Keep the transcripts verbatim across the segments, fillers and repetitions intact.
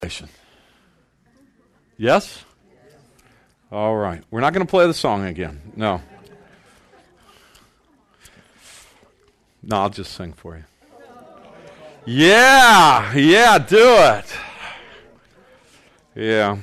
Yes? All right. We're not going to play the song again. No. No, I'll just sing for you. Yeah, yeah, do it. Yeah.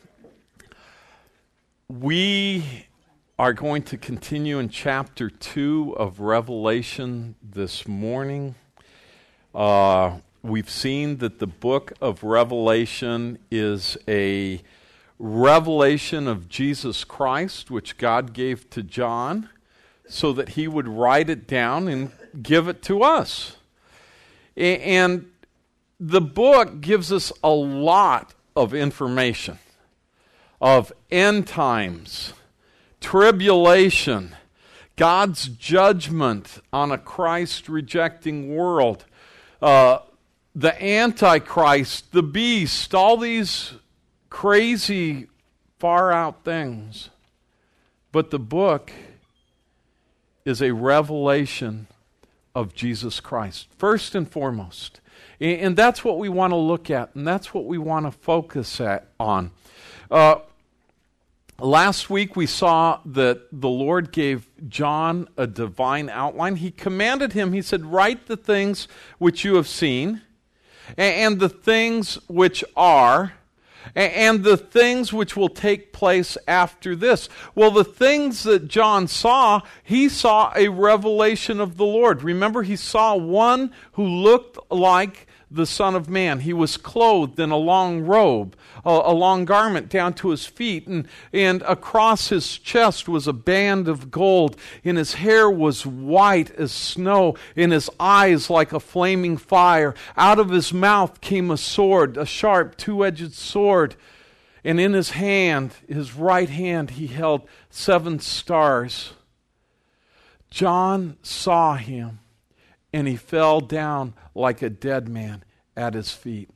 We are going to continue in chapter two of Revelation this morning. Uh, we've seen that the book of Revelation is a revelation of Jesus Christ, which God gave to John so that he would write it down and give it to us. And the book gives us a lot of information of end times, tribulation, God's judgment on a Christ-rejecting world, uh, the Antichrist, the beast, all these crazy, far-out things. But the book is a revelation of Jesus Christ, first and foremost. And that's what we want to look at, and that's what we want to focus at, on. Uh, last week we saw that the Lord gave John a divine outline. He commanded him, he said, write the things which you have seen, and the things which are, and the things which will take place after this. Well, the things that John saw, he saw a revelation of the Lord. Remember, he saw one who looked like the Son of Man. He was clothed in a long robe, a, a long garment down to his feet, and, and across his chest was a band of gold, and his hair was white as snow, and his eyes like a flaming fire. Out of his mouth came a sword, a sharp two-edged sword, and in his hand, his right hand, he held seven stars. John saw him, and he fell down like a dead man at his feet.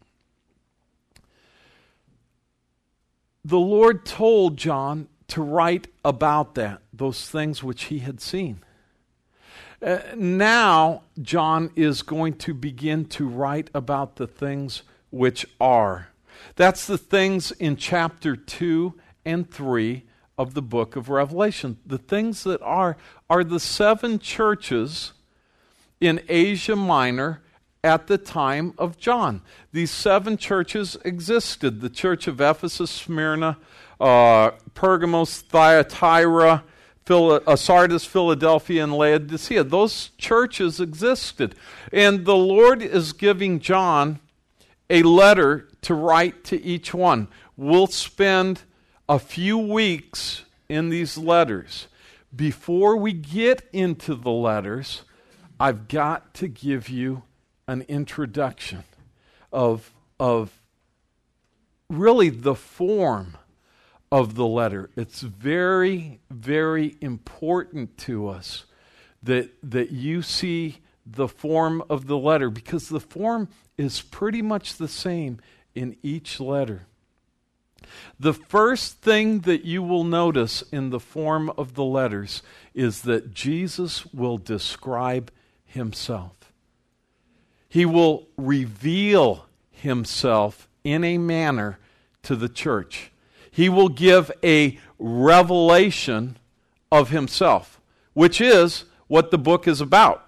The Lord told John to write about that, those things which he had seen. Uh, now, John is going to begin to write about the things which are. That's the things in chapter two and three of the book of Revelation. The things that are, are the seven churches in Asia Minor at the time of John. These seven churches existed. The church of Ephesus, Smyrna, uh, Pergamos, Thyatira, Phil- uh, Sardis, Philadelphia, and Laodicea. Those churches existed. And the Lord is giving John a letter to write to each one. We'll spend a few weeks in these letters. Before we get into the letters, I've got to give you an introduction of, of really the form of the letter. It's very, very important to us that, that you see the form of the letter, because the form is pretty much the same in each letter. The first thing that you will notice in the form of the letters is that Jesus will describe himself. He will reveal himself in a manner to the church. He will give a revelation of himself, which is what the book is about.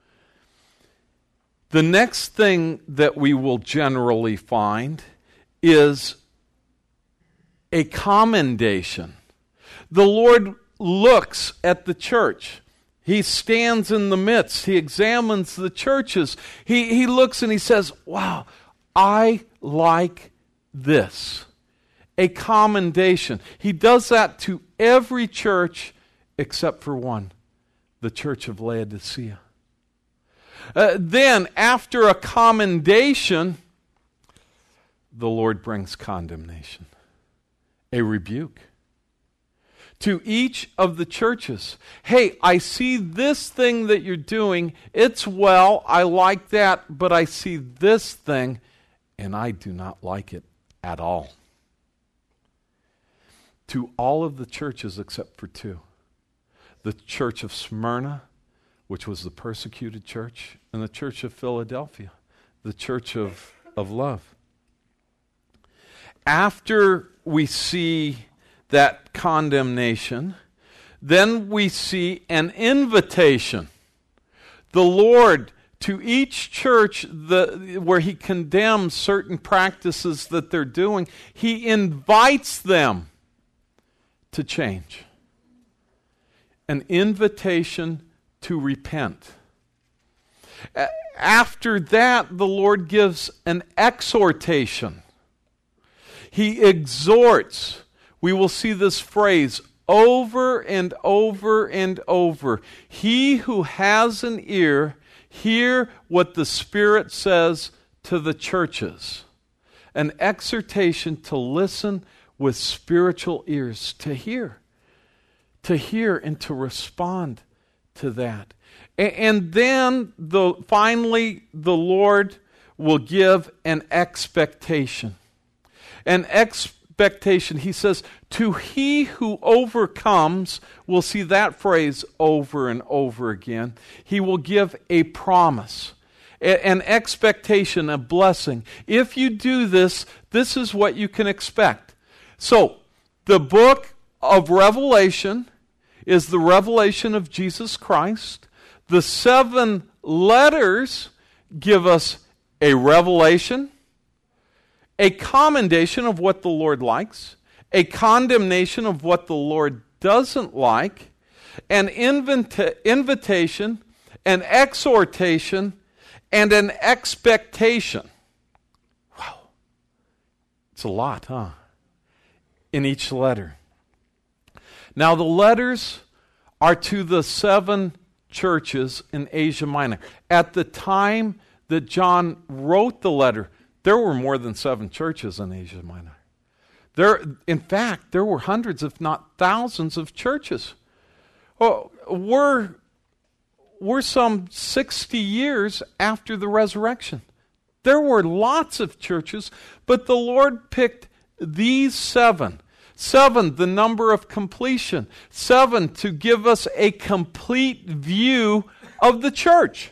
The next thing that we will generally find is a commendation. The Lord looks at the church. He stands in the midst. He examines the churches. He, he looks and he says, wow, I like this. A commendation. He does that to every church except for one, the church of Laodicea. Uh, then, after a commendation, the Lord brings condemnation, a rebuke to each of the churches. Hey, I see this thing that you're doing. It's well, I like that, but I see this thing, and I do not like it at all. To all of the churches except for two. The church of Smyrna, which was the persecuted church, and the church of Philadelphia, the church of, of love. after we see that condemnation, then we see an invitation. The Lord, to each church the, where He condemns certain practices that they're doing, He invites them to change. An invitation to repent. After that, the Lord gives an exhortation. He exhorts. We will see this phrase over and over and over. He who has an ear, hear what the Spirit says to the churches. An exhortation to listen with spiritual ears, to hear. To hear and to respond to that. And then the finally the Lord will give an expectation. An expectation, He says, to he who overcomes, we'll see that phrase over and over again. He will give a promise, an expectation, a blessing. If you do this, this is what you can expect. So, the book of Revelation is the revelation of Jesus Christ. The seven letters give us a revelation, a commendation of what the Lord likes, a condemnation of what the Lord doesn't like, an invita- invitation, an exhortation, and an expectation. Wow. It's a lot, huh? In each letter. Now, the letters are to the seven churches in Asia Minor. At the time that John wrote the letter, there were more than seven churches in Asia Minor. There, in fact, there were hundreds, if not thousands, of churches. Oh, we're, we're some sixty years after the resurrection. There were lots of churches, but the Lord picked these seven. Seven, the number of completion. Seven, to give us a complete view of the church.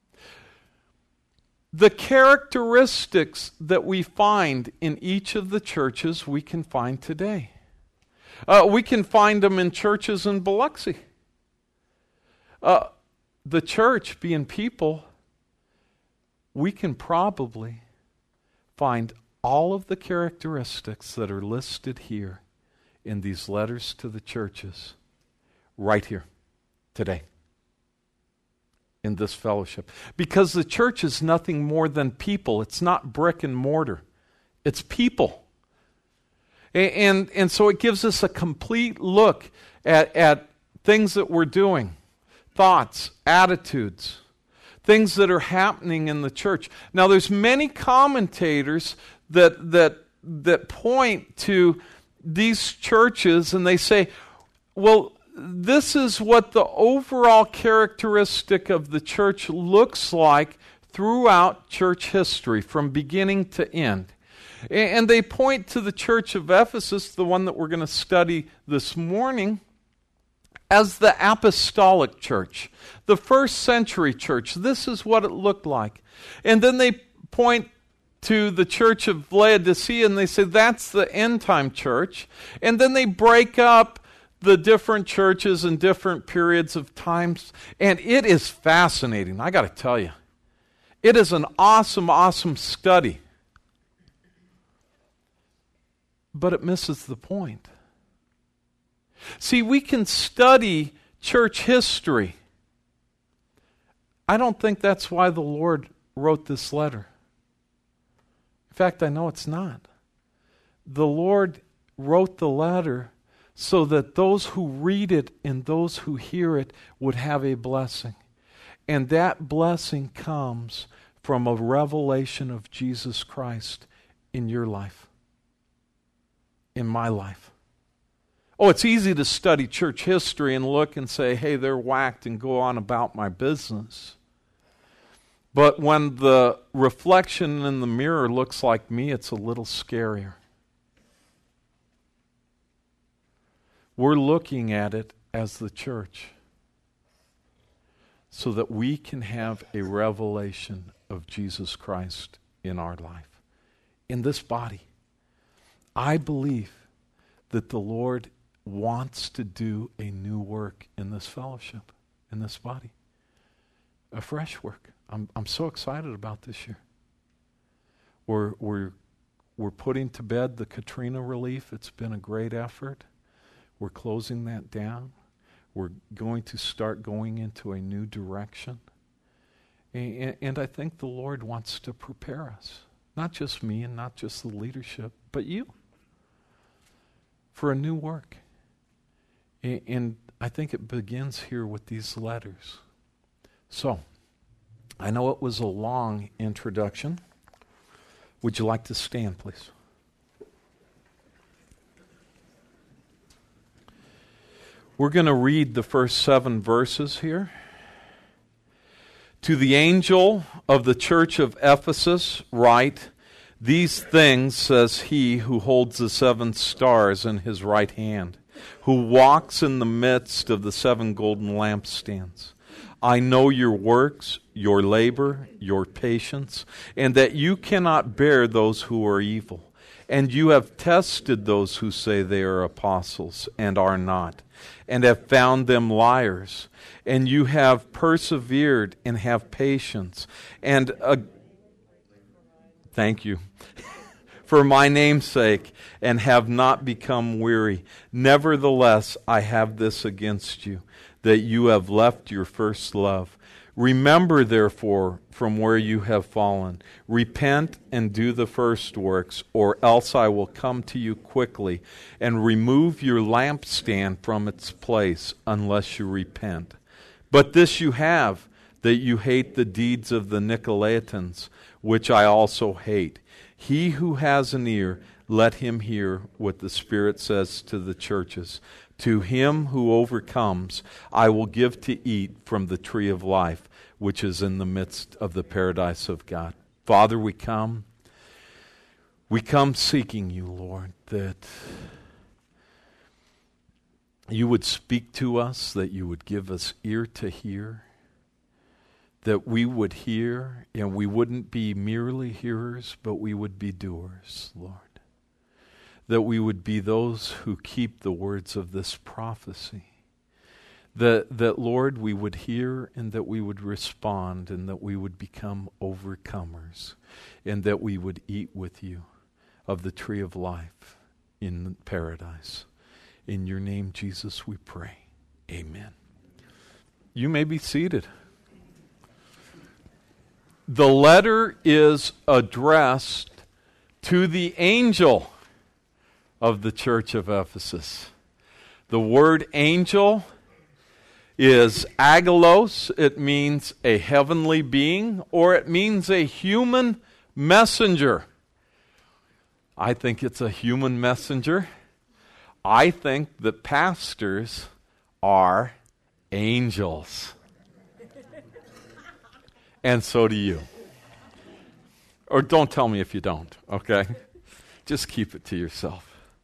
The characteristics that we find in each of the churches we can find today. Uh, we can find them in churches in Biloxi. Uh, the church, being people, we can probably find all of the characteristics that are listed here in these letters to the churches right here today in this fellowship. Because the church is nothing more than people. It's not brick and mortar. It's people. And, and, and so it gives us a complete look at, at things that we're doing, thoughts, attitudes, things that are happening in the church. Now, there's many commentators that that that point to these churches and they say, well, this is what the overall characteristic of the church looks like throughout church history from beginning to end. And they point to the church of Ephesus, the one that we're going to study this morning, as the apostolic church, the first century church. This is what it looked like. And then they point to the church of Laodicea and they say that's the end time church. And then they break up the different churches in different periods of times. And it is fascinating, I got to tell you. It is an awesome, awesome study. But it misses the point. See, we can study church history. I don't think that's why the Lord wrote this letter. In fact, I know it's not. The Lord wrote the letter so that those who read it and those who hear it would have a blessing. And that blessing comes from a revelation of Jesus Christ in your life, in my life. Oh, it's easy to study church history and look and say, hey, they're whacked and go on about my business. But when the reflection in the mirror looks like me, it's a little scarier. We're looking at it as the church so that we can have a revelation of Jesus Christ in our life, in this body. I believe that the Lord wants to do a new work in this fellowship, in this body. A fresh work. I'm I'm so excited about this year. We're we're we're putting to bed the Katrina relief. It's been a great effort. We're closing that down. We're going to start going into a new direction. And, and I think the Lord wants to prepare us, not just me and not just the leadership, but you, for a new work. And, and I think it begins here with these letters. So, I know it was a long introduction. Would you like to stand, please? We're going to read the first seven verses here. To the angel of the church of Ephesus write, these things says he who holds the seven stars in his right hand, who walks in the midst of the seven golden lampstands. I know your works, your labor, your patience, and that you cannot bear those who are evil. And you have tested those who say they are apostles and are not, and have found them liars. And you have persevered and have patience. And uh, thank you. For my name's sake, and have not become weary. Nevertheless, I have this against you, that you have left your first love. Remember, therefore, from where you have fallen. Repent and do the first works, or else I will come to you quickly and remove your lampstand from its place, unless you repent. But this you have, that you hate the deeds of the Nicolaitans, which I also hate. He who has an ear, let him hear what the Spirit says to the churches. To him who overcomes, I will give to eat from the tree of life, which is in the midst of the paradise of God. Father, we come. We come seeking you, Lord, that you would speak to us, that you would give us ear to hear, that we would hear, and we wouldn't be merely hearers, but we would be doers, Lord. That we would be those who keep the words of this prophecy. That, that, Lord, we would hear and that we would respond and that we would become overcomers and that we would eat with you of the tree of life in paradise. In your name, Jesus, we pray. Amen. You may be seated. The letter is addressed to the angel of the church of Ephesus. The word angel is agelos. It means a heavenly being, or it means a human messenger. I think it's a human messenger. I think that pastors are angels. And so do you. Or don't tell me if you don't, okay? Just keep it to yourself.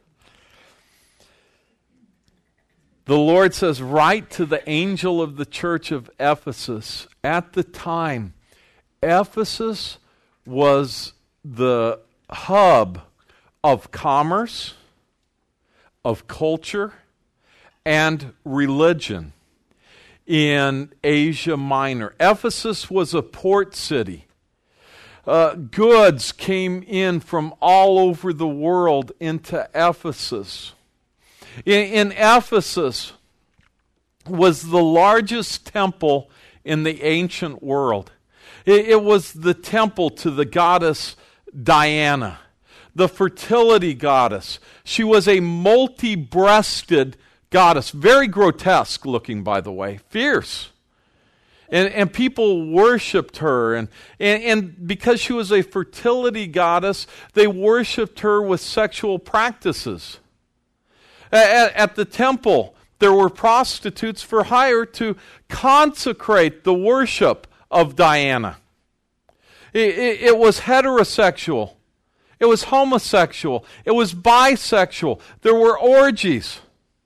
The Lord says, write to the angel of the church of Ephesus. At the time, Ephesus was the hub of commerce, of culture, and religion in Asia Minor. Ephesus was a port city. Uh, goods came in from all over the world into Ephesus. In, in Ephesus was the largest temple in the ancient world. It, it was the temple to the goddess Diana, the fertility goddess. She was a multi-breasted goddess, very grotesque looking, by the way, fierce. And, and people worshipped her. And, and, and because she was a fertility goddess, they worshipped her with sexual practices. At, at the temple, there were prostitutes for hire to consecrate the worship of Diana. It, it, it was heterosexual. It was homosexual. It was bisexual. There were orgies.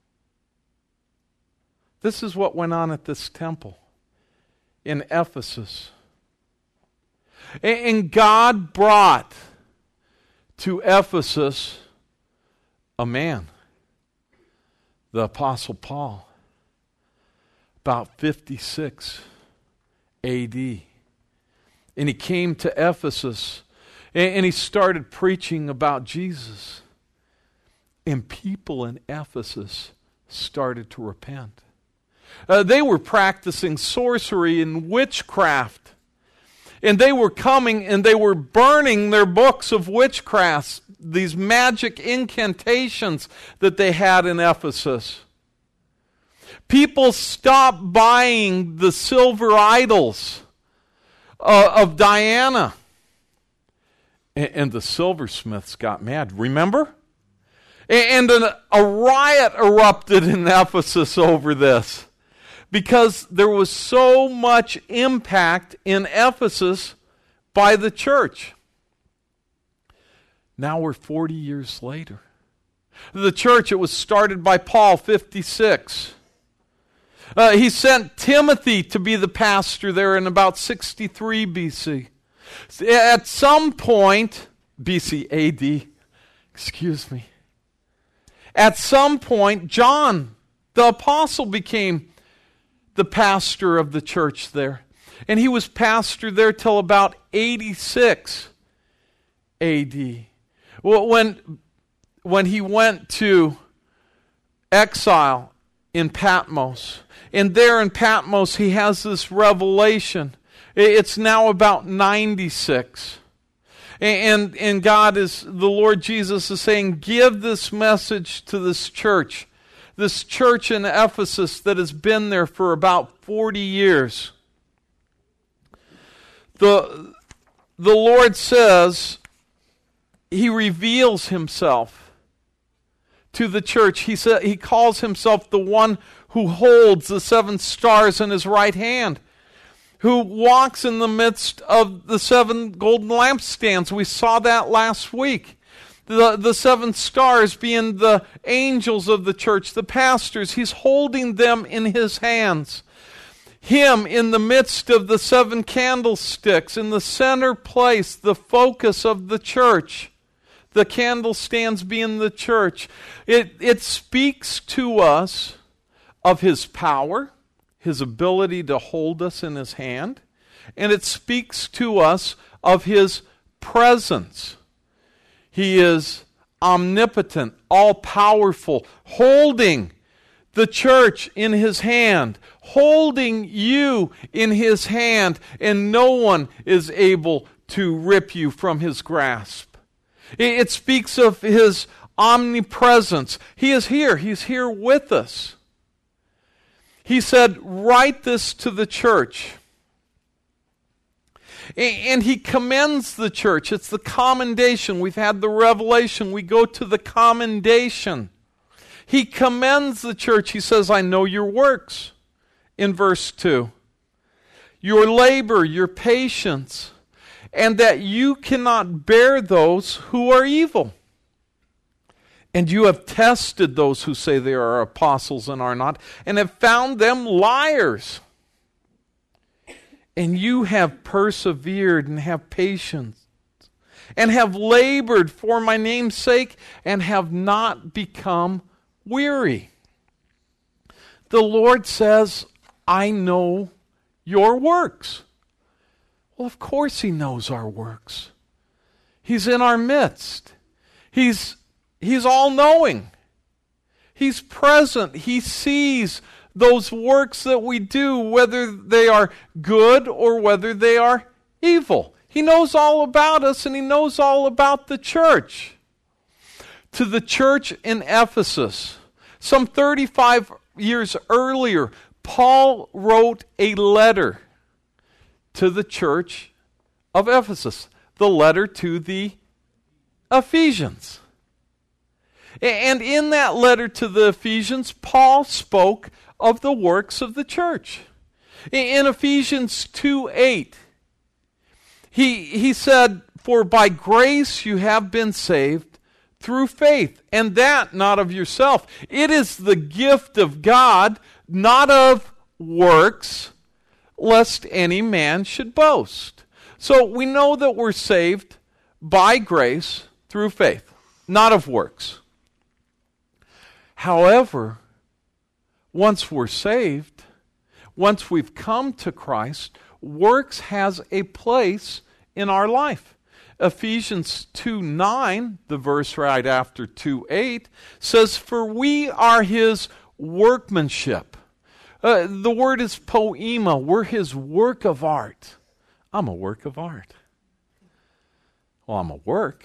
This is what went on at this temple in Ephesus. And God brought to Ephesus a man, the Apostle Paul, about fifty-six A D. And he came to Ephesus, and he started preaching about Jesus. And people in Ephesus started to repent. Uh, they were practicing sorcery and witchcraft. And they were coming and they were burning their books of witchcraft, these magic incantations that they had in Ephesus. People stopped buying the silver idols uh, of Diana. And, and the silversmiths got mad. Remember? And, and an, a riot erupted in Ephesus over this, because there was so much impact in Ephesus by the church. Now we're forty years later. The church, it was started by Paul, fifty-six. Uh, he sent Timothy to be the pastor there in about sixty-three B C. At some point, B C A D, excuse me. At some point, John, the apostle, became the pastor of the church there. And he was pastor there till about eighty-six A D. Well, when, when he went to exile in Patmos, and there in Patmos he has this revelation. It's now about ninety-six. And, and God is, the Lord Jesus is saying, give this message to this church. This church in Ephesus that has been there for about forty years. The, the Lord says, He reveals Himself to the church. He sa- He calls Himself the one who holds the seven stars in His right hand, who walks in the midst of the seven golden lampstands. We saw that last week. The, the seven stars being the angels of the church, the pastors. He's holding them in His hands. Him in the midst of the seven candlesticks, in the center place, the focus of the church. The candlestands being the church. It, it speaks to us of His power, His ability to hold us in His hand, and it speaks to us of His presence. He is omnipotent, all-powerful, holding the church in His hand, holding you in His hand, and no one is able to rip you from His grasp. It speaks of His omnipresence. He is here. He's here with us. He said, write this to the church. And He commends the church. It's the commendation. We've had the revelation. We go to the commendation. He commends the church. He says, I know your works, in verse two. Your labor, your patience, and that you cannot bear those who are evil. And you have tested those who say they are apostles and are not, and have found them liars. And you have persevered and have patience, and have labored for my name's sake, and have not become weary. The Lord says, I know your works. Well, of course He knows our works. He's in our midst. He's He's all-knowing. He's present. He sees those works that we do, whether they are good or whether they are evil. He knows all about us, and He knows all about the church. To the church in Ephesus, some thirty-five years earlier, Paul wrote a letter to the church of Ephesus, the letter to the Ephesians. And in that letter to the Ephesians, Paul spoke of the works of the church. In Ephesians two eight, he, he said, for by grace you have been saved through faith, and that not of yourself. It is the gift of God, not of works, lest any man should boast. So we know that we're saved by grace through faith, not of works. However, once we're saved, once we've come to Christ, works has a place in our life. Ephesians two nine, the verse right after two eight, says, "For we are his workmanship." Uh, the word is poema. We're his work of art. I'm a work of art. Well, I'm a work.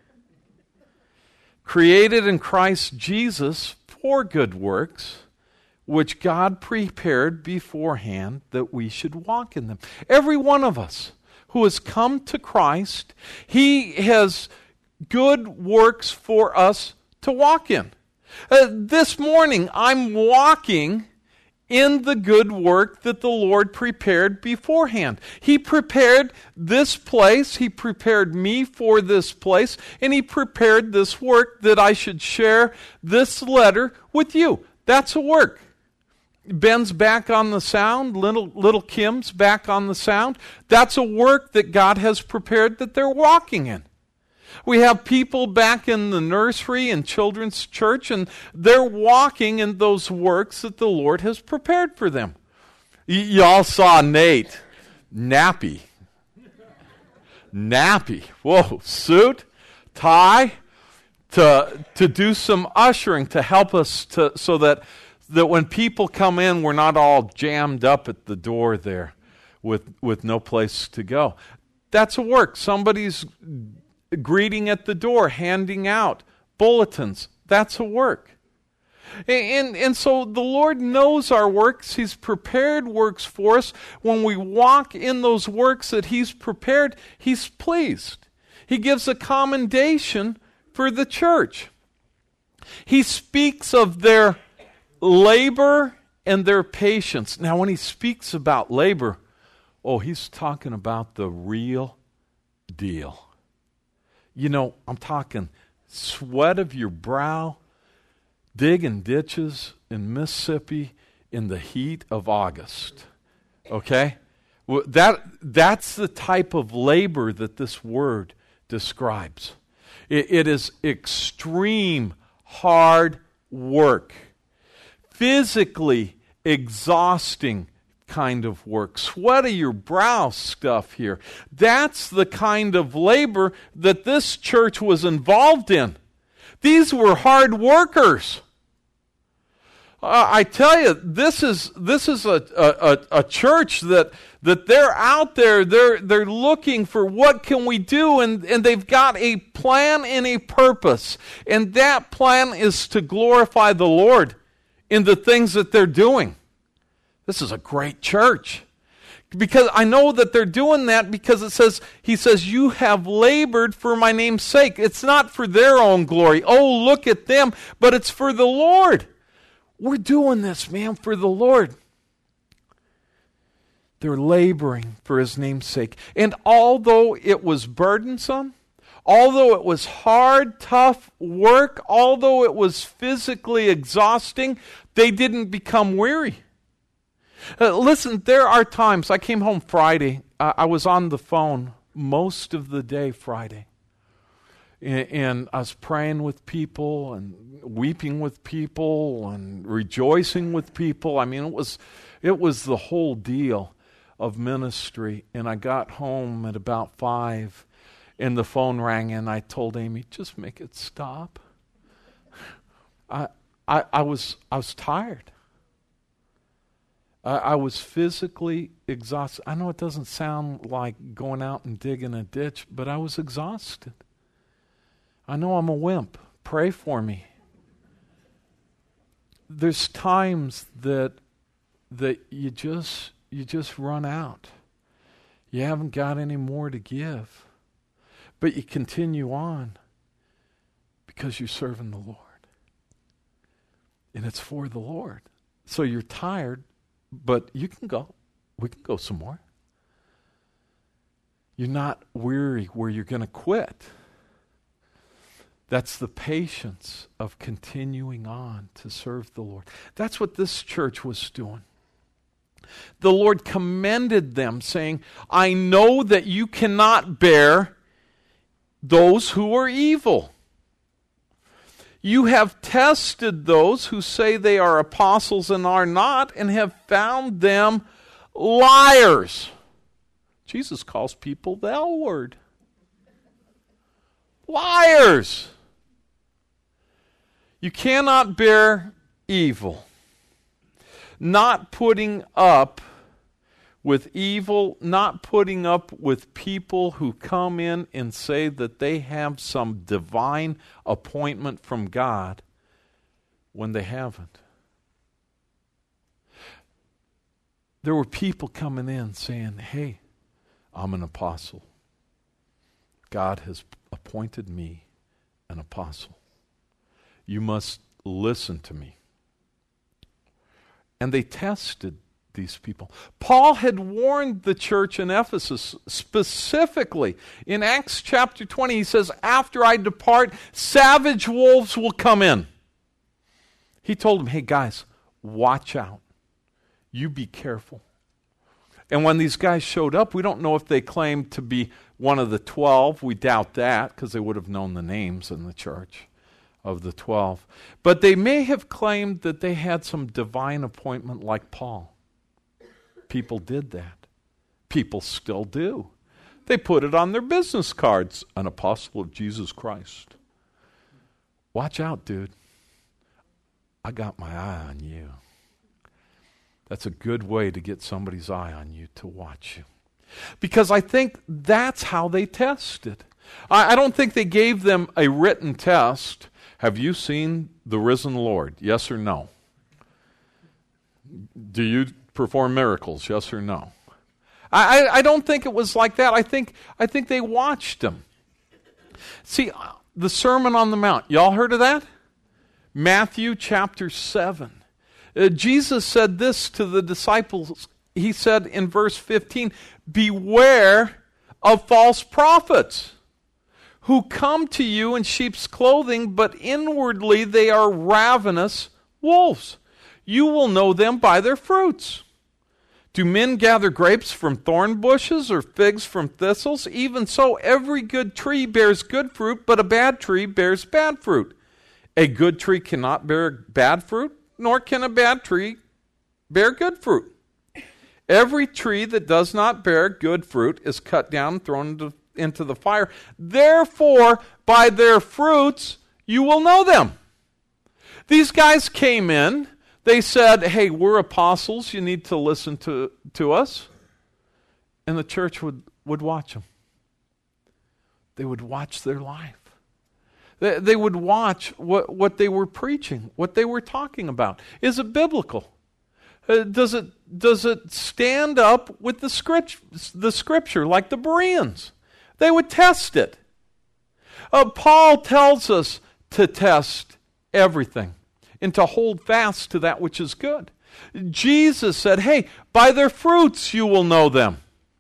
Created in Christ Jesus for good works, which God prepared beforehand that we should walk in them. Every one of us who has come to Christ, he has good works for us to walk in. Uh, this morning, I'm walking in the good work that the Lord prepared beforehand. He prepared this place, he prepared me for this place, and he prepared this work that I should share this letter with you. That's a work. Ben's back on the sound, little, little Kim's back on the sound. That's a work that God has prepared that they're walking in. We have people back in the nursery and children's church, and they're walking in those works that the Lord has prepared for them. Y- y'all saw Nate. Nappy. Nappy. Whoa, suit, tie, to, to do some ushering to help us to so that, that when people come in, we're not all jammed up at the door there with, with no place to go. That's a work. Somebody's greeting at the door, handing out bulletins. That's a work. And, and, and so the Lord knows our works. He's prepared works for us. When we walk in those works that He's prepared, He's pleased. He gives a commendation for the church. He speaks of their labor and their patience. Now, when He speaks about labor, oh, He's talking about the real deal. You know, I'm talking sweat of your brow, digging ditches in Mississippi in the heat of August. Okay? Well, that, that's the type of labor that this word describes. It, it is extreme, hard work. Physically exhausting kind of work. Sweat of your brow stuff here. That's the kind of labor that this church was involved in. These were hard workers. Uh, I tell you, this is this is a, a, a church that that they're out there, they're they're looking for what can we do, and, and they've got a plan and a purpose. And that plan is to glorify the Lord in the things that they're doing. This is a great church. Because I know that they're doing that because it says, He says, you have labored for my name's sake. It's not for their own glory. Oh, look at them. But it's for the Lord. We're doing this, man, for the Lord. They're laboring for His name's sake. And although it was burdensome, although it was hard, tough work, although it was physically exhausting, they didn't become weary. Uh, listen, there are times, I came home Friday, uh, I was on the phone most of the day Friday, and, and I was praying with people and weeping with people and rejoicing with people. I mean, it was, it was the whole deal of ministry, and I got home at about five, and the phone rang, and I told Amy, just make it stop. I, I, I was, I was tired. I, I was physically exhausted. I know it doesn't sound like going out and digging a ditch, but I was exhausted. I know I'm a wimp. Pray for me. There's times that that you just you just run out. You haven't got any more to give. But you continue on because you're serving the Lord. And it's for the Lord. So you're tired, but you can go. We can go some more. You're not weary where you're going to quit. That's the patience of continuing on to serve the Lord. That's what this church was doing. The Lord commended them, saying, I know that you cannot bear those who are evil. You have tested those who say they are apostles and are not, and have found them liars. Jesus calls people the L word. Liars. You cannot bear evil. Not putting up with evil, not putting up with people who come in and say that they have some divine appointment from God when they haven't. There were people coming in saying, hey, I'm an apostle. God has appointed me an apostle. You must listen to me. And they tested these people. Paul had warned the church in Ephesus specifically. In Acts chapter twenty, he says, after I depart, savage wolves will come in. He told them, hey guys, watch out. You be careful. And when these guys showed up, we don't know if they claimed to be one of the twelve. We doubt that, because they would have known the names in the church of the twelve. But they may have claimed that they had some divine appointment like Paul. People did that. People still do. They put it on their business cards, an apostle of Jesus Christ. Watch out, dude. I got my eye on you. That's a good way to get somebody's eye on you, to watch you. Because I think that's how they tested. I, I don't think they gave them a written test. Have you seen the risen Lord? Yes or no? Do you perform miracles? Yes or no? I, I, I don't think it was like that. I think I think they watched him. See, the Sermon on the Mount. Y'all heard of that? Matthew chapter seven. Uh, Jesus said this to the disciples. He said in verse fifteen, beware of false prophets who come to you in sheep's clothing, but inwardly they are ravenous wolves. You will know them by their fruits. Do men gather grapes from thorn bushes or figs from thistles? Even so, every good tree bears good fruit, but a bad tree bears bad fruit. A good tree cannot bear bad fruit, nor can a bad tree bear good fruit. Every tree that does not bear good fruit is cut down and thrown into, into the fire. Therefore, by their fruits you will know them. These guys came in. They said, hey, we're apostles. You need to listen to, to us. And the church would, would watch them. They would watch their life. They, they would watch what, what they were preaching, what they were talking about. Is it biblical? Uh, does it does it stand up with the script, the scripture, like the Bereans? They would test it. Uh, Paul tells us to test everything and to hold fast to that which is good. Jesus said, hey, by their fruits you will know them.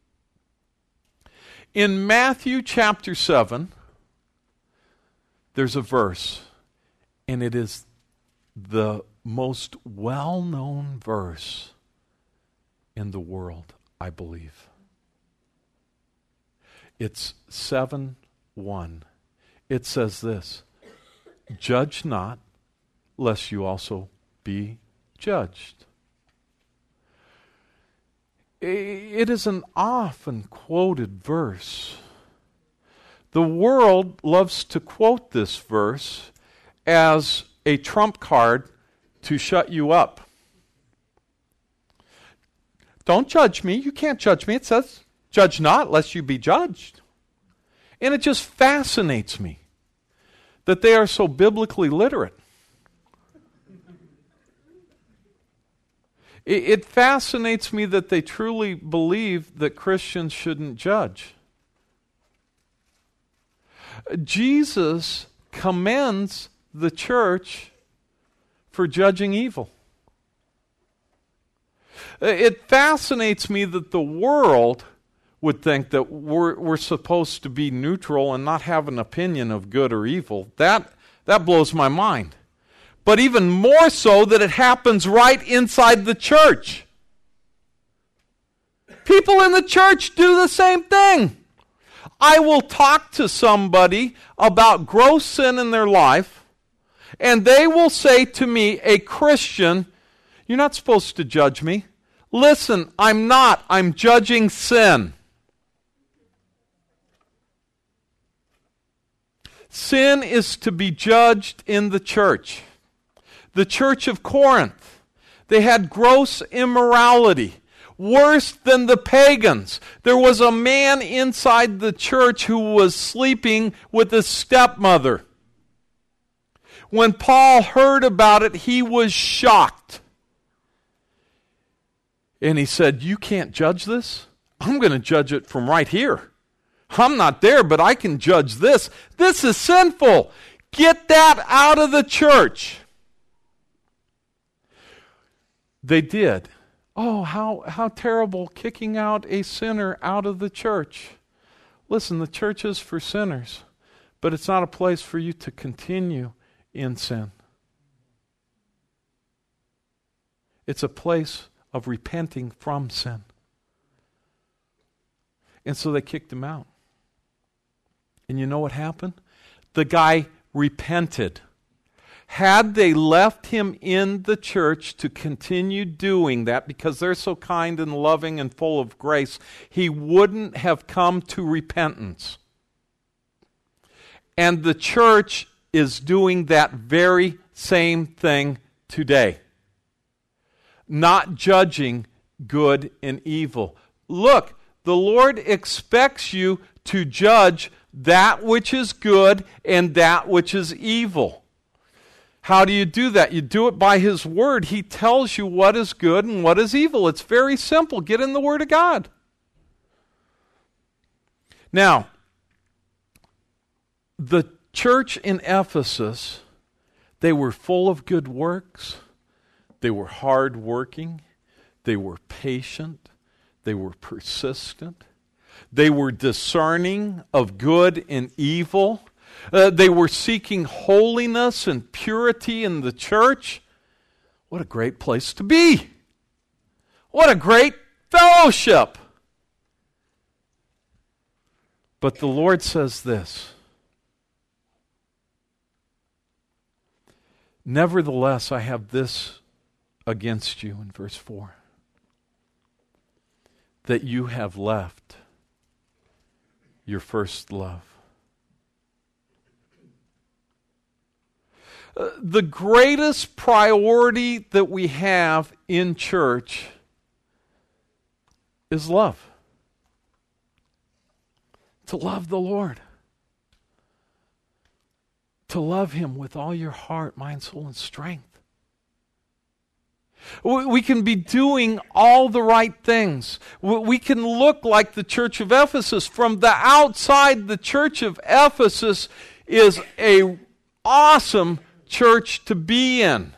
In Matthew chapter seven, there's a verse, and it is the most well-known verse in the world, I believe. It's seven one. It says this, judge not, lest you also be judged. It is an often quoted verse. The world loves to quote this verse as a trump card to shut you up. Don't judge me. You can't judge me. It says, judge not, lest you be judged. And it just fascinates me that they are so biblically literate. It, it fascinates me that they truly believe that Christians shouldn't judge. Jesus commends the church for judging evil. It fascinates me that the world would think that we're, we're supposed to be neutral and not have an opinion of good or evil. That, that blows my mind. But even more so that it happens right inside the church. People in the church do the same thing. I will talk to somebody about gross sin in their life, And they will say to me, a Christian, you're not supposed to judge me. Listen, I'm not. I'm judging sin. Sin is to be judged in the church. The church of Corinth, they had gross immorality, worse than the pagans. There was a man inside the church who was sleeping with his stepmother. When Paul heard about it, he was shocked. And he said, you can't judge this? I'm going to judge it from right here. I'm not there, but I can judge this. This is sinful. Get that out of the church. They did. Oh, how, how terrible, kicking out a sinner out of the church. Listen, the church is for sinners, but it's not a place for you to continue in sin. It's a place of repenting from sin. And so they kicked him out. And you know what happened? The guy repented. Had they left him in the church to continue doing that, because they're so kind and loving and full of grace, he wouldn't have come to repentance. And the church is doing that very same thing today. Not judging good and evil. Look, the Lord expects you to judge that which is good and that which is evil. How do you do that? You do it by His Word. He tells you what is good and what is evil. It's very simple. Get in the Word of God. Now, the church in Ephesus, they were full of good works. They were hardworking. They were patient. They were persistent. They were discerning of good and evil. Uh, they were seeking holiness and purity in the church. What a great place to be. What a great fellowship. But the Lord says this. Nevertheless, I have this against you in verse four. That you have left your first love. Uh, the greatest priority that we have in church is love. To love the Lord. To love Him with all your heart, mind, soul, and strength. We can be doing all the right things. We can look like the church of Ephesus. From the outside, the church of Ephesus is an awesome church to be in.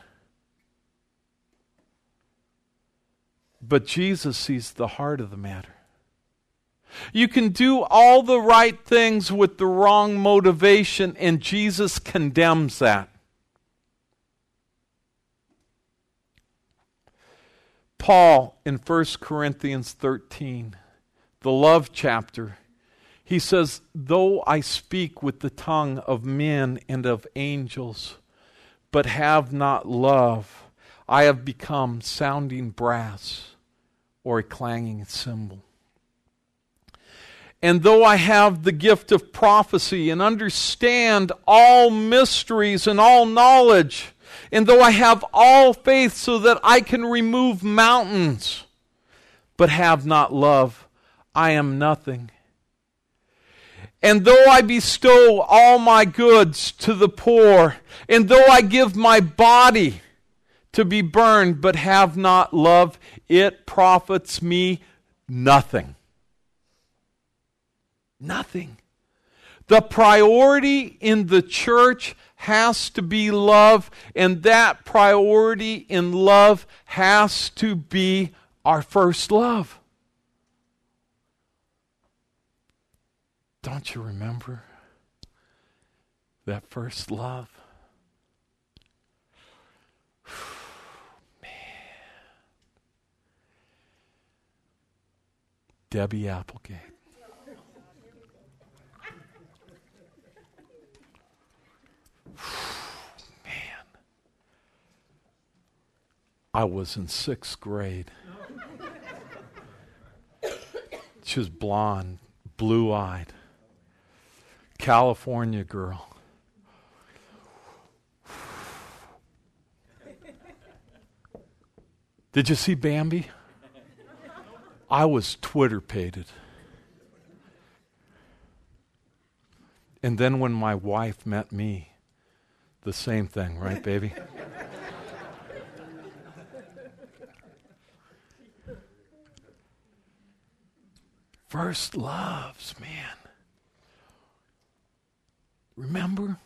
But Jesus sees the heart of the matter. You can do all the right things with the wrong motivation, and Jesus condemns that. Paul, in First Corinthians thirteen, the love chapter, he says, though I speak with the tongue of men and of angels, but have not love, I have become sounding brass or a clanging cymbal. And though I have the gift of prophecy and understand all mysteries and all knowledge, and though I have all faith so that I can remove mountains, but have not love, I am nothing. And though I bestow all my goods to the poor, and though I give my body to be burned, but have not love, it profits me nothing. Nothing. The priority in the church has to be love, and that priority in love has to be our first love. Don't you remember that first love? Man. Debbie Applegate. Man. I was in sixth grade. She was blonde, blue-eyed, California girl. Did you see Bambi? I was Twitter-pated. And then when my wife met me, the same thing, right, baby? First loves, man. Remember?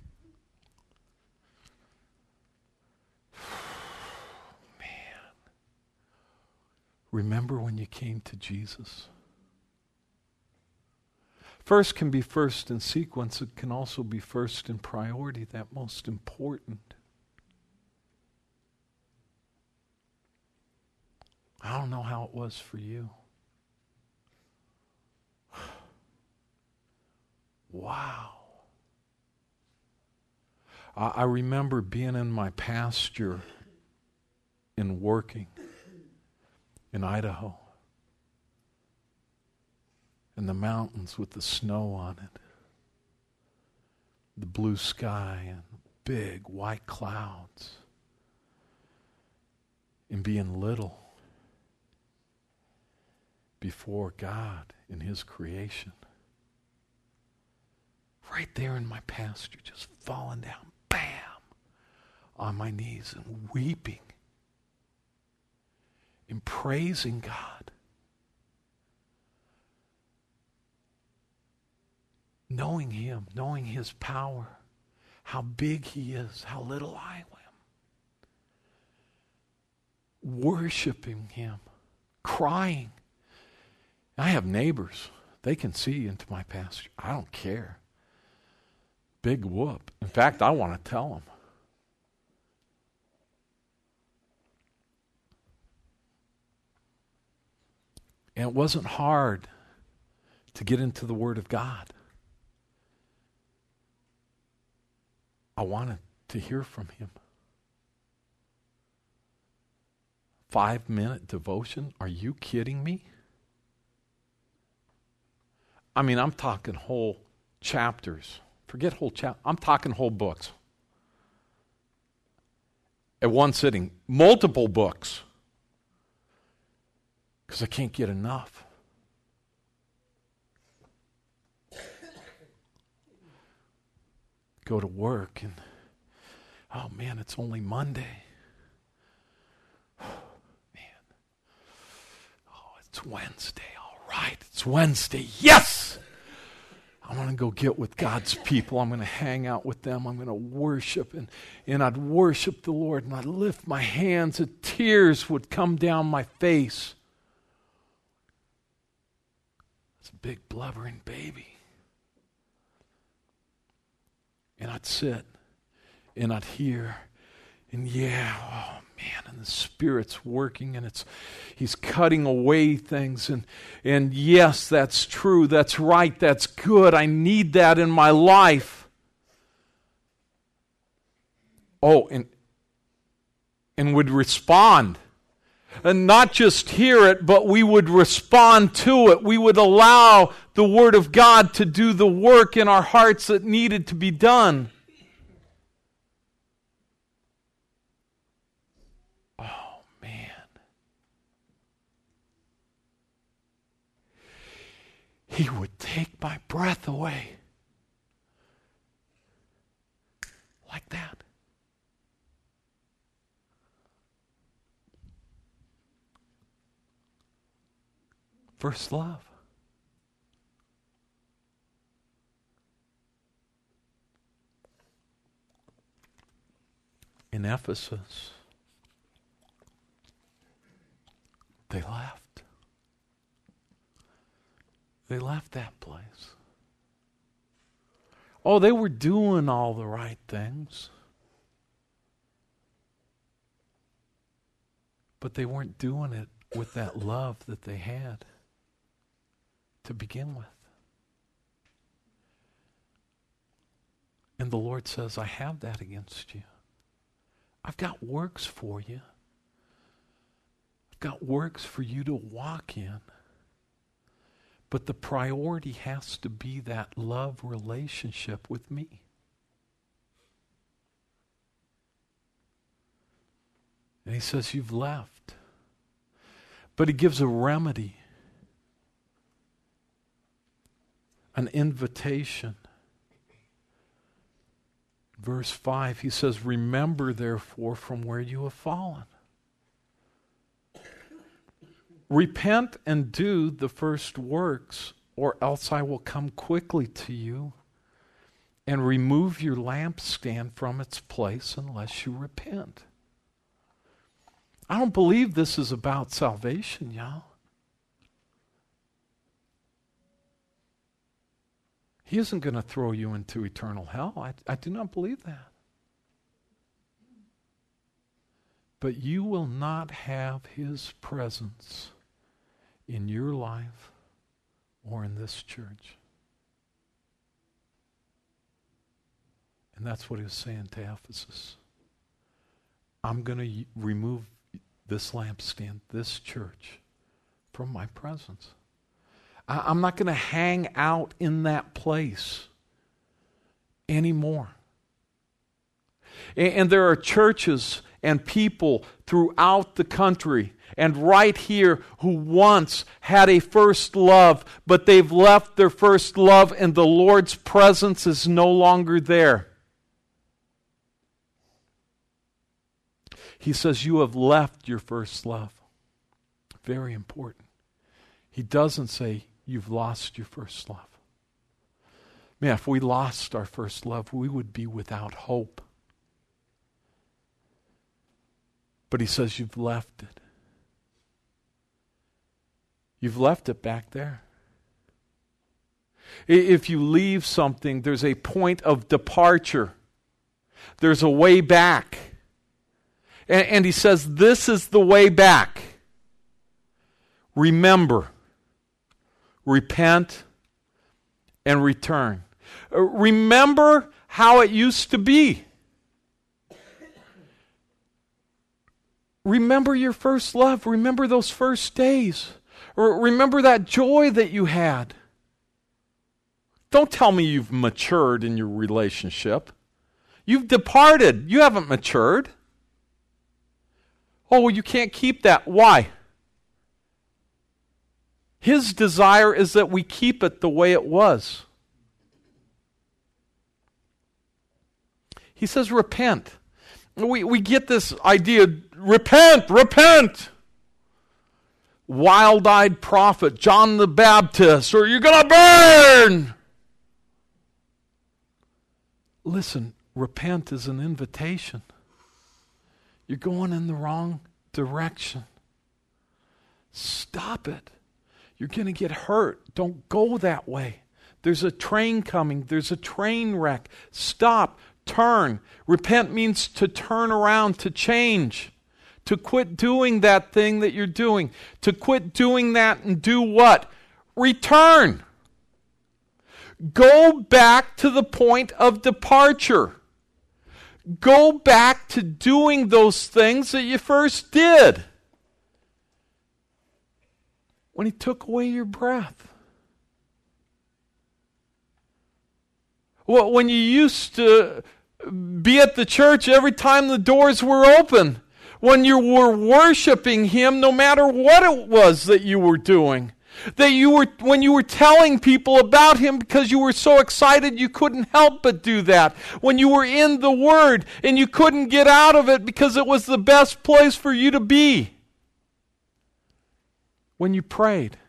Man. Remember when you came to Jesus? First can be first in sequence. It can also be first in priority, that most important. I don't know how it was for you. Wow. I, I remember being in my pasture and working in Idaho. And the mountains with the snow on it. The blue sky and big white clouds. And being little before God in His creation. Right there in my pasture, just falling down, bam, on my knees and weeping and praising God. Knowing Him, knowing His power, how big He is, how little I am. Worshiping Him, crying. I have neighbors. They can see into my pasture. I don't care. Big whoop. In fact, I want to tell them. And it wasn't hard to get into the Word of God. I wanted to hear from Him. Five minute devotion? Are you kidding me? I mean, I'm talking whole chapters. Forget whole chapters. I'm talking whole books. At one sitting. Multiple books. Because I can't get enough. Go to work and, oh man, it's only Monday. Man. Oh, it's Wednesday. All right, it's Wednesday. Yes! I want to go get with God's people. I'm going to hang out with them. I'm going to worship. And, and I'd worship the Lord, and I'd lift my hands, and tears would come down my face. It's a big blubbering baby. And I'd sit, and I'd hear, and yeah, oh man, and the Spirit's working, and it's He's cutting away things, and and yes, that's true, that's right, that's good, I need that in my life. Oh, and and would respond. And not just hear it, but we would respond to it. We would allow the Word of God to do the work in our hearts that needed to be done. Oh, man. He would take my breath away. Like that. First love. In Ephesus, they left. They left that place. Oh, they were doing all the right things. But they weren't doing it with that love that they had to begin with. And the Lord says, I have that against you. I've got works for you, I've got works for you to walk in. But the priority has to be that love relationship with me. And he says, you've left. But he gives a remedy, an invitation. Verse five, he says, remember therefore from where you have fallen. Repent and do the first works, or else I will come quickly to you and remove your lampstand from its place unless you repent. I don't believe this is about salvation, y'all. He isn't going to throw you into eternal hell. I, I do not believe that. But you will not have his presence in your life or in this church. And that's what he was saying to Ephesus. I'm going to y- remove this lampstand, this church, from my presence. I- I'm not going to hang out in that place anymore. And, and there are churches and people throughout the country and right here who once had a first love, but they've left their first love and the Lord's presence is no longer there. He says, you have left your first love. Very important. He doesn't say you've lost your first love. Man, if we lost our first love, we would be without hope. But he says you've left it. You've left it back there. If you leave something, there's a point of departure. There's a way back. And, and he says, this is the way back. Remember, repent, and return. Remember how it used to be. Remember your first love. Remember those first days. Or remember that joy that you had. Don't tell me you've matured in your relationship. You've departed. You haven't matured. Oh, well, you can't keep that. Why? His desire is that we keep it the way it was. He says, repent. We, we get this idea, repent, repent. Wild-eyed prophet, John the Baptist, or you're going to burn. Listen, repent is an invitation. You're going in the wrong direction. Stop it. You're going to get hurt. Don't go that way. There's a train coming. There's a train wreck. Stop. Turn. Repent means to turn around, to change. To quit doing that thing that you're doing. To quit doing that and do what? Return. Go back to the point of departure. Go back to doing those things that you first did. When he took away your breath. Well, when you used to be at the church every time the doors were open. When you were worshiping him, no matter what it was that you were doing. That you were, when you were telling people about him because you were so excited you couldn't help but do that. When you were in the Word and you couldn't get out of it because it was the best place for you to be. When you prayed.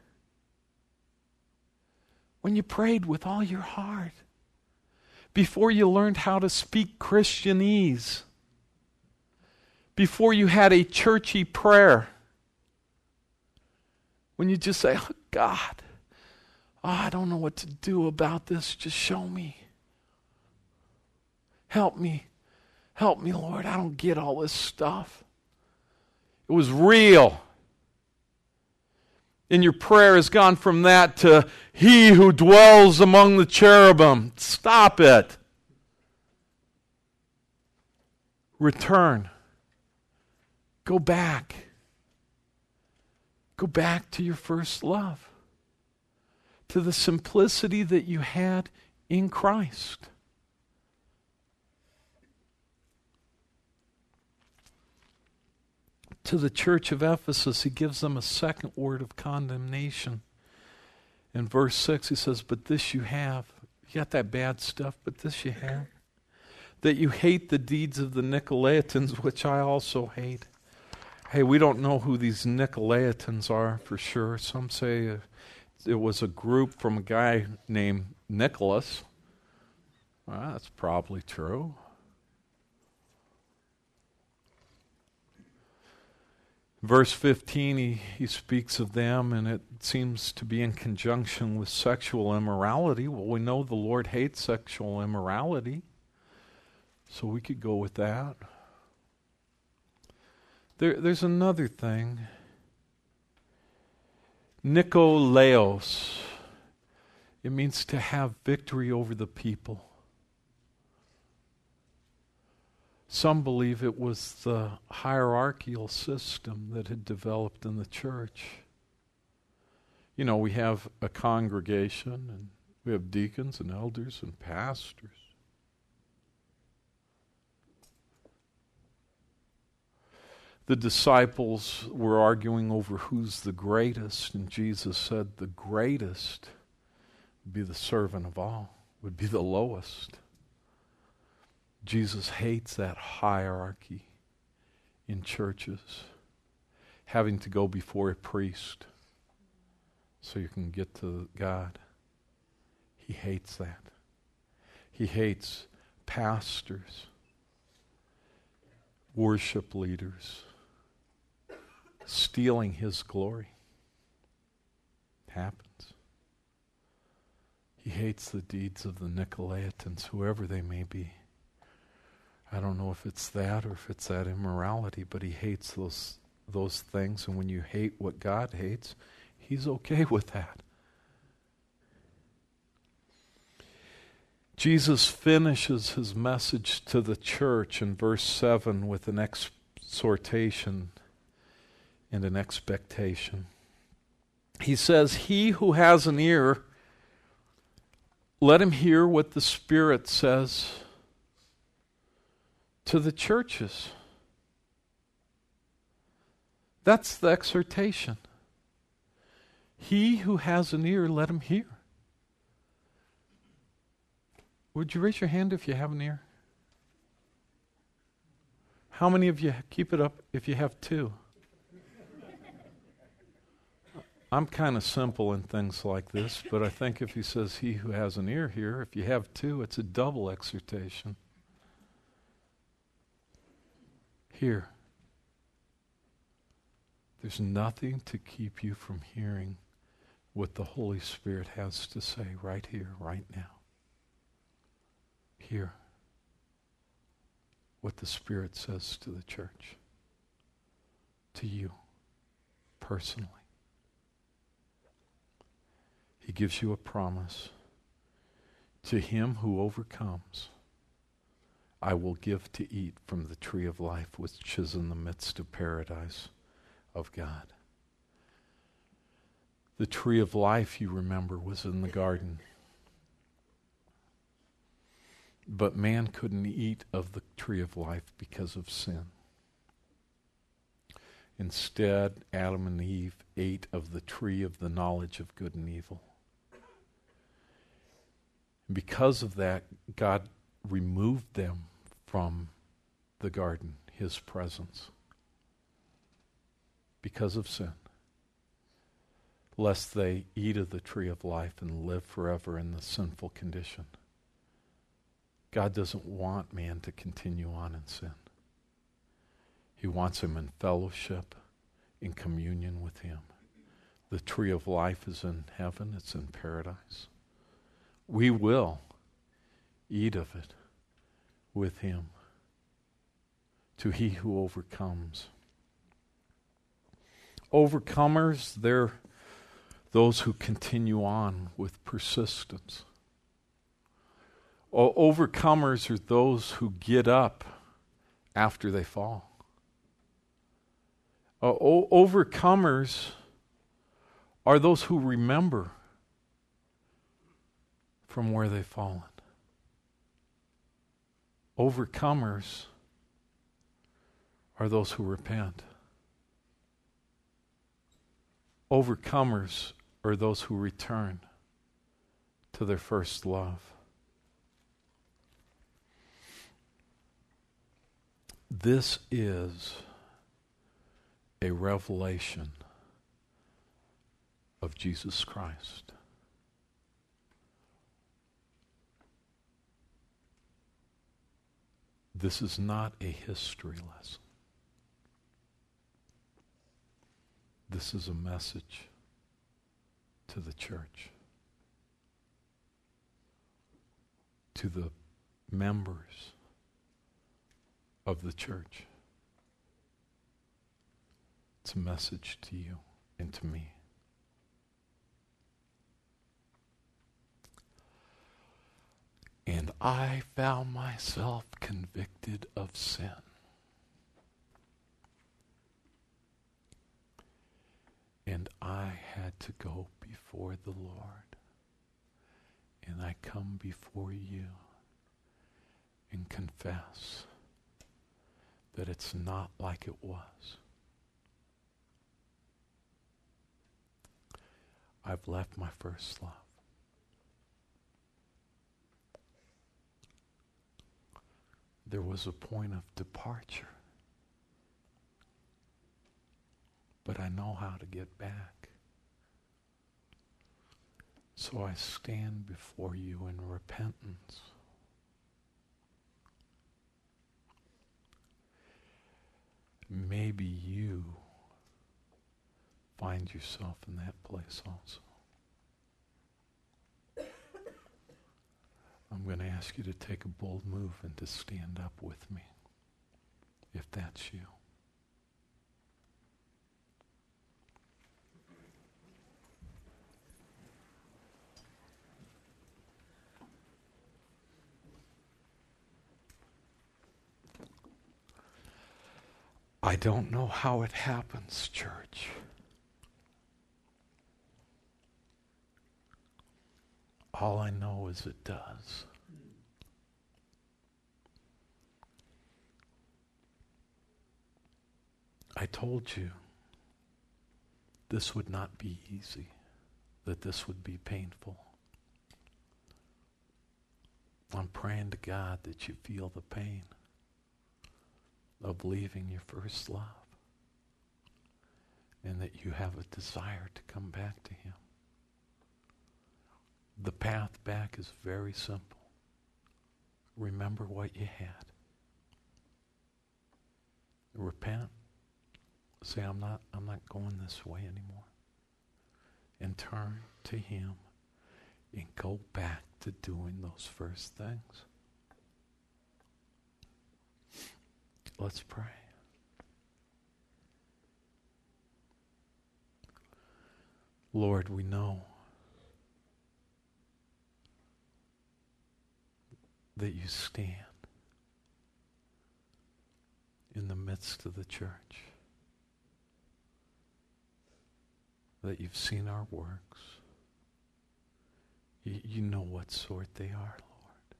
When you prayed with all your heart. Before you learned how to speak Christianese. Before you had a churchy prayer. When you just say, oh, God, oh, I don't know what to do about this. Just show me. Help me. Help me, Lord. I don't get all this stuff. It was real. And your prayer has gone from that to he who dwells among the cherubim. Stop it. Return. Go back. Go back to your first love, to the simplicity that you had in Christ. To the church of Ephesus, he gives them a second word of condemnation. In verse six, he says, but this you have. You got that bad stuff, but this you have. That you hate the deeds of the Nicolaitans, which I also hate. Hey, we don't know who these Nicolaitans are for sure. Some say uh, it was a group from a guy named Nicholas. Well, that's probably true. Verse fifteen, he, he speaks of them, and it seems to be in conjunction with sexual immorality. Well, we know the Lord hates sexual immorality, so we could go with that. There, there's another thing. Nikolaos. It means to have victory over the people. Some believe it was the hierarchical system that had developed in the church. You know, we have a congregation, and we have deacons and elders and pastors. The disciples were arguing over who's the greatest, and Jesus said the greatest would be the servant of all, would be the lowest. Jesus hates that hierarchy in churches, having to go before a priest so you can get to God. He hates that. He hates pastors, worship leaders, stealing his glory. It happens. He hates the deeds of the Nicolaitans, whoever they may be. I don't know if it's that or if it's that immorality, but he hates those those things. And when you hate what God hates, he's okay with that. Jesus finishes his message to the church in verse seven with an exhortation and an expectation. He says, he who has an ear, let him hear what the Spirit says to the churches. That's the exhortation. He who has an ear, let him hear. Would you raise your hand if you have an ear? How many of you keep it up if you have two? I'm kind of simple in things like this, but I think if he says he who has an ear here, if you have two, it's a double exhortation. Here. There's nothing to keep you from hearing what the Holy Spirit has to say right here, right now. Hear what the Spirit says to the church, to you, personally. He gives you a promise. To him who overcomes, I will give to eat from the tree of life which is in the midst of paradise of God. The tree of life, you remember, was in the garden. But man couldn't eat of the tree of life because of sin. Instead, Adam and Eve ate of the tree of the knowledge of good and evil. And because of that, God removed them from the garden, his presence, because of sin, lest they eat of the tree of life and live forever in the sinful condition. God doesn't want man to continue on in sin. He wants him in fellowship, in communion with him. The tree of life is in heaven, it's in paradise. We will eat of it with him. To he who overcomes. Overcomers, they're those who continue on with persistence. O- overcomers are those who get up after they fall. Uh, o- overcomers are those who remember from where they've fallen. Overcomers are those who repent. Overcomers are those who return to their first love. This is a revelation of Jesus Christ. This is not a history lesson. This is a message to the church, to the members of the church. It's a message to you and to me. And I found myself convicted of sin. And I had to go before the Lord. And I come before you and confess that it's not like it was. I've left my first love. There was a point of departure. But I know how to get back. So I stand before you in repentance. Maybe you find yourself in that place also. I'm going to ask you to take a bold move and to stand up with me, if that's you. I don't know how it happens, church. All I know is it does. I told you this would not be easy, that this would be painful. I'm praying to God that you feel the pain of leaving your first love and that you have a desire to come back to Him. The path back is very simple. Remember what you had. Repent. Say, I'm not, I'm not going this way anymore. And turn to Him and go back to doing those first things. Let's pray. Lord, we know that you stand in the midst of the church, that you've seen our works. You, you know what sort they are, Lord.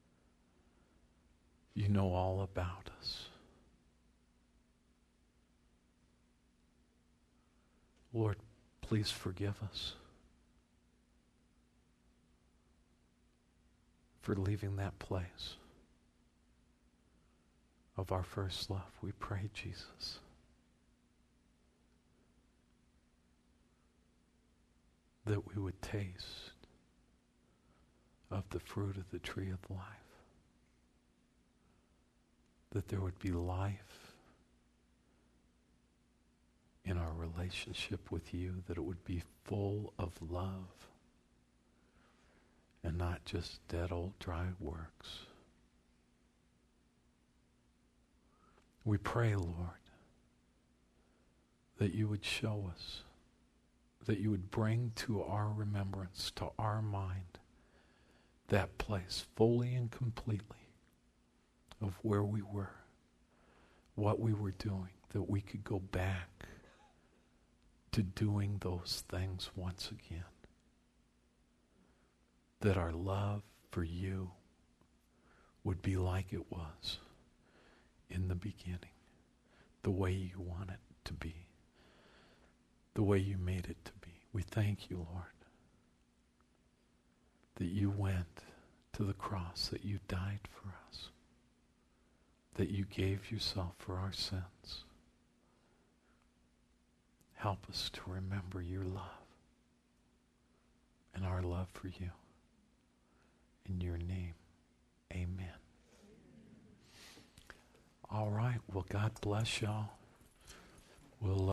You know all about us. Lord, please forgive us for leaving that place of our first love. We pray, Jesus, that we would taste of the fruit of the tree of life, that there would be life in our relationship with you, that it would be full of love and not just dead old dry works. We pray, Lord, that you would show us, that you would bring to our remembrance, to our mind, that place fully and completely of where we were, what we were doing, that we could go back to doing those things once again. That our love for you would be like it was in the beginning, the way you want it to be, the way you made it to be. We thank you, Lord, that you went to the cross, that you died for us, that you gave yourself for our sins. Help us to remember your love and our love for you. In your name, amen. All right, well, God bless y'all. We'll